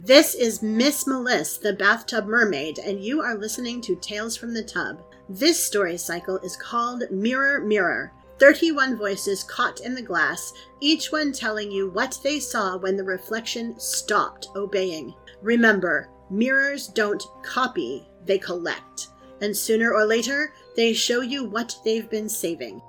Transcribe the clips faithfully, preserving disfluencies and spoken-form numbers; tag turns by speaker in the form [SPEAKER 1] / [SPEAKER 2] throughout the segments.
[SPEAKER 1] This is Miss Melissa, the Bathtub Mermaid, and you are listening to Tales from the Tub. This story cycle is called Mirror, Mirror. thirty-one voices caught in the glass, each one telling you what they saw when the reflection stopped obeying. Remember, mirrors don't copy, they collect. And sooner or later, they show you what they've been saving.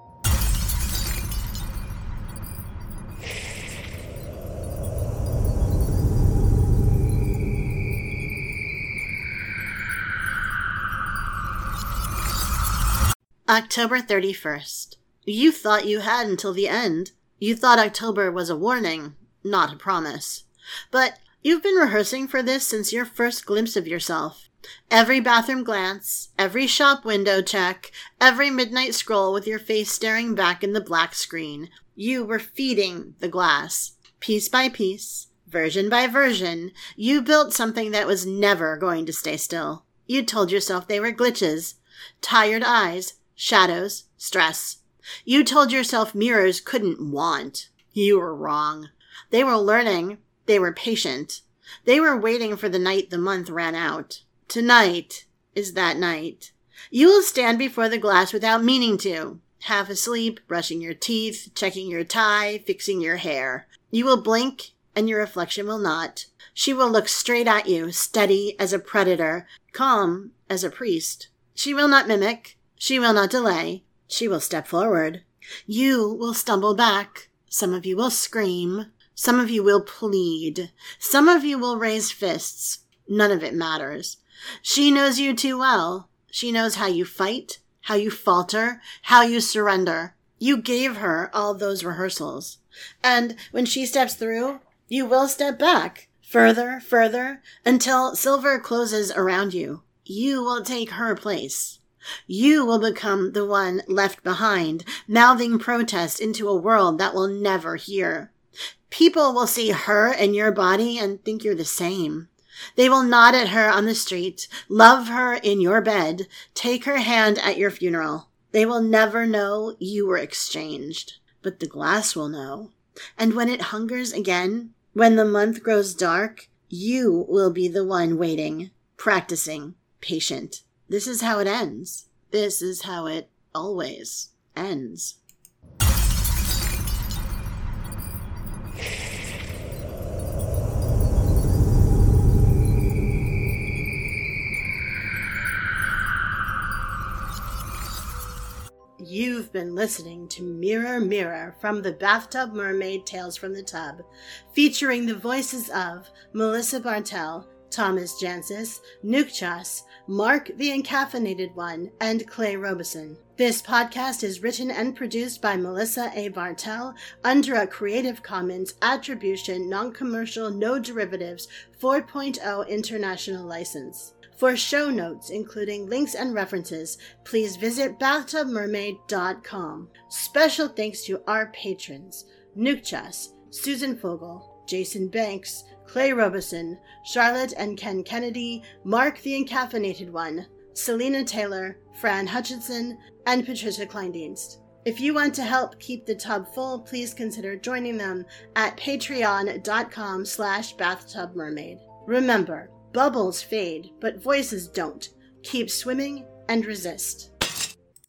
[SPEAKER 1] October thirty-first. You thought you had until the end. You thought October was a warning, not a promise. But you've been rehearsing for this since your first glimpse of yourself. Every bathroom glance, every shop window check, every midnight scroll with your face staring back in the black screen. You were feeding the glass. Piece by piece, version by version, you built something that was never going to stay still. You told yourself they were glitches, tired eyes, shadows, stress. You told yourself mirrors couldn't want. You were wrong. They were learning. They were patient. They were waiting for the night the month ran out. Tonight is that night. You will stand before the glass without meaning to. Half asleep, brushing your teeth, checking your tie, fixing your hair. You will blink, and your reflection will not. She will look straight at you, steady as a predator, calm as a priest. She will not mimic. She will not delay. She will step forward. You will stumble back. Some of you will scream. Some of you will plead. Some of you will raise fists. None of it matters. She knows you too well. She knows how you fight, how you falter, how you surrender. You gave her all those rehearsals. And when she steps through, you will step back, further, further, until silver closes around you. You will take her place. You will become the one left behind, mouthing protest into a world that will never hear. People will see her in your body and think you're the same. They will nod at her on the street, love her in your bed, take her hand at your funeral. They will never know you were exchanged, but the glass will know. And when it hungers again, when the month grows dark, you will be the one waiting, practicing, patient. This is how it ends. This is how it always ends. You've been listening to Mirror, Mirror from the Bathtub Mermaid Tales from the Tub, featuring the voices of Melissa Bartell, Thomas Jancis, Nukchas, Mark the Encaffeinated One, and Clay Robeson. This podcast is written and produced by Melissa A. Bartell under a Creative Commons Attribution Non-Commercial No Derivatives four point oh International License. For show notes, including links and references, please visit bathtub mermaid dot com. Special thanks to our patrons, Nukchas, Susan Fogel, Jason Banks, Clay Robeson, Charlotte and Ken Kennedy, Mark the Encaffeinated One, Selena Taylor, Fran Hutchinson, and Patricia Kleindienst. If you want to help keep the tub full, please consider joining them at patreon.com slash bathtubmermaid. Remember, bubbles fade, but voices don't. Keep swimming and resist.